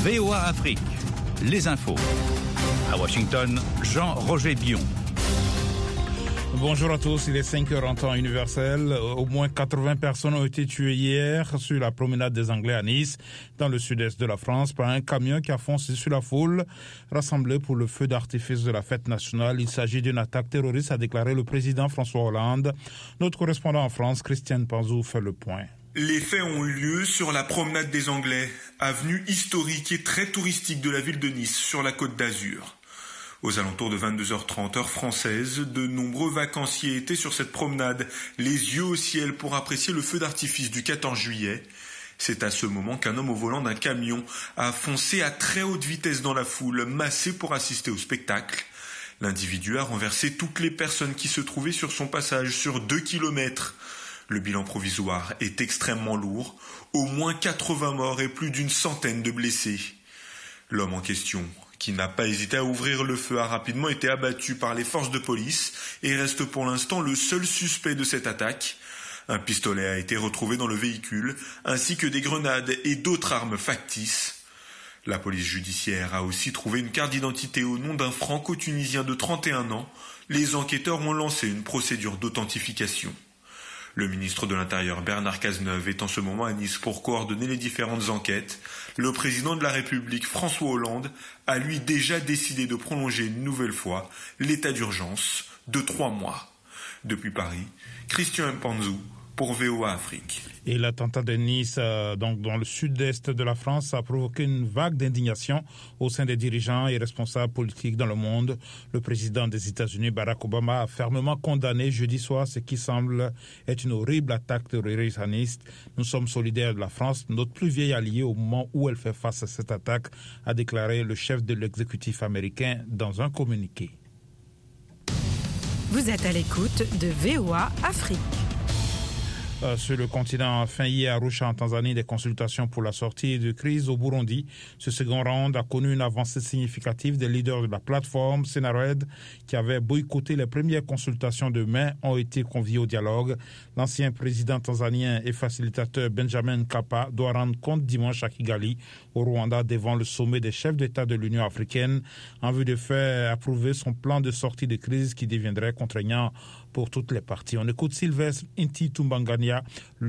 VOA Afrique, les infos. À Washington, Jean-Roger Bion. Bonjour à tous, il est 5h en temps universel. Au moins 80 personnes ont été tuées hier sur la promenade des Anglais à Nice, dans le sud-est de la France, par un camion qui a foncé sur la foule rassemblée pour le feu d'artifice de la fête nationale. Il s'agit d'une attaque terroriste, a déclaré le président François Hollande. Notre correspondant en France, Christiane Panzou, fait le point. Les faits ont eu lieu sur la promenade des Anglais, avenue historique et très touristique de la ville de Nice, sur la Côte d'Azur. Aux alentours de 22h30, heure française, de nombreux vacanciers étaient sur cette promenade, les yeux au ciel pour apprécier le feu d'artifice du 14 juillet. C'est à ce moment qu'un homme au volant d'un camion a foncé à très haute vitesse dans la foule, massée pour assister au spectacle. L'individu a renversé toutes les personnes qui se trouvaient sur son passage sur 2 kilomètres. Le bilan provisoire est extrêmement lourd, au moins 80 morts et plus d'une centaine de blessés. L'homme en question, qui n'a pas hésité à ouvrir le feu, a rapidement été abattu par les forces de police et reste pour l'instant le seul suspect de cette attaque. Un pistolet a été retrouvé dans le véhicule, ainsi que des grenades et d'autres armes factices. La police judiciaire a aussi trouvé une carte d'identité au nom d'un franco-tunisien de 31 ans. Les enquêteurs ont lancé une procédure d'authentification. Le ministre de l'Intérieur Bernard Cazeneuve est en ce moment à Nice pour coordonner les différentes enquêtes. Le président de la République François Hollande a lui déjà décidé de prolonger une nouvelle fois l'état d'urgence de 3 mois. Depuis Paris, Christian Mpanzou pour VOA Afrique. Et l'attentat de Nice, donc dans le sud-est de la France, a provoqué une vague d'indignation au sein des dirigeants et responsables politiques dans le monde. Le président des États-Unis, Barack Obama, a fermement condamné jeudi soir ce qui semble être une horrible attaque terroriste à Nice. Nous sommes solidaires de la France, notre plus vieille alliée au moment où elle fait face à cette attaque, a déclaré le chef de l'exécutif américain dans un communiqué. Vous êtes à l'écoute de VOA Afrique. Sur le continent, fin hier à Arusha en Tanzanie, des consultations pour la sortie de crise au Burundi. Ce second round a connu une avancée significative des leaders de la plateforme Senared qui avaient boycotté les premières consultations de mai ont été conviés au dialogue. L'ancien président tanzanien et facilitateur Benjamin Mkapa doit rendre compte dimanche à Kigali, au Rwanda, devant le sommet des chefs d'État de l'Union africaine, en vue de faire approuver son plan de sortie de crise qui deviendrait contraignant pour toutes les parties. On écoute Sylvestre Ntitumbangania,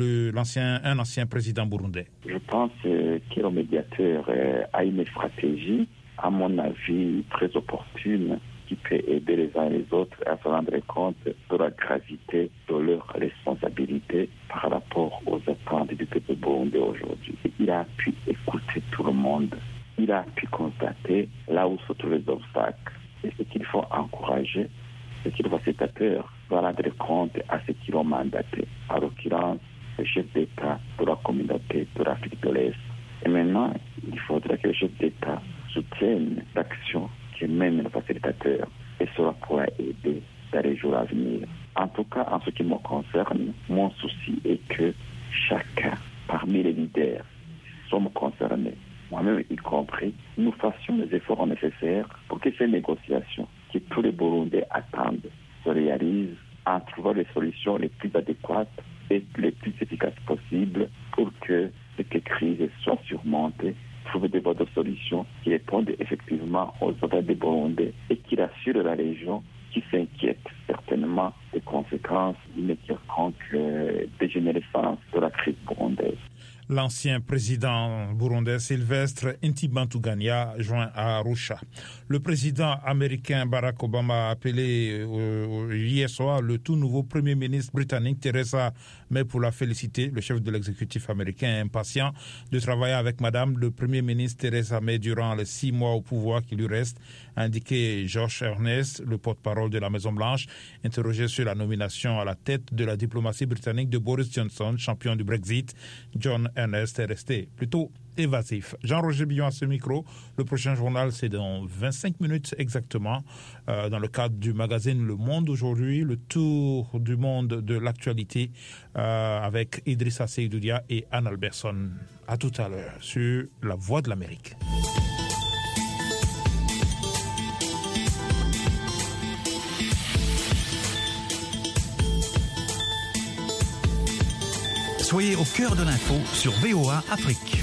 un ancien président burundais. Je pense que le médiateur a une stratégie, à mon avis, très opportune, qui peut aider les uns et les autres à se rendre compte de la gravité de leurs responsabilités par rapport aux attentes du peuple burundais aujourd'hui. Il a pu écouter tout le monde. Il a pu constater là où se trouvent les obstacles. Et ce qu'il faut encourager, c'est qu'il faut cette peur de rendre compte à ceux qui l'ont mandaté, en l'occurrence le chef d'État de la communauté de l'Afrique de l'Est. Et maintenant, il faudra que le chef d'État soutienne l'action que mène le facilitateur, et cela pourra aider dans les jours à venir. En tout cas, en ce qui me concerne, mon souci est que chacun parmi les leaders sommes concernés, moi-même y compris, nous fassions les efforts nécessaires pour que ces négociations que tous les Burundais attendent se réalisent en trouvant les solutions les plus adéquates et les plus efficaces possibles pour que cette crise soit surmontée, trouver des voies de solutions qui répondent effectivement aux attentes des Burundais et qui rassurent la région qui s'inquiète certainement des conséquences d'une quelconque dégénérescence de la crise burundaise. L'ancien président burundais Sylvestre Ntibantunganya joint à Arusha. Le président américain Barack Obama a appelé hier soir le tout nouveau premier ministre britannique Theresa May pour la féliciter. Le chef de l'exécutif américain est impatient de travailler avec madame le premier ministre Theresa May durant les 6 mois au pouvoir qui lui restent, a indiqué Josh Earnest, le porte-parole de la Maison-Blanche, interrogé sur la nomination à la tête de la diplomatie britannique de Boris Johnson, champion du Brexit. John Ernest est resté plutôt évasif. Jean-Roger Bion à ce micro. Le prochain journal, c'est dans 25 minutes exactement. Dans le cadre du magazine Le Monde aujourd'hui, le tour du monde de l'actualité avec Idrissa Seydoudia et Anne Alberson. À tout à l'heure sur La Voix de l'Amérique. Soyez au cœur de l'info sur VOA Afrique.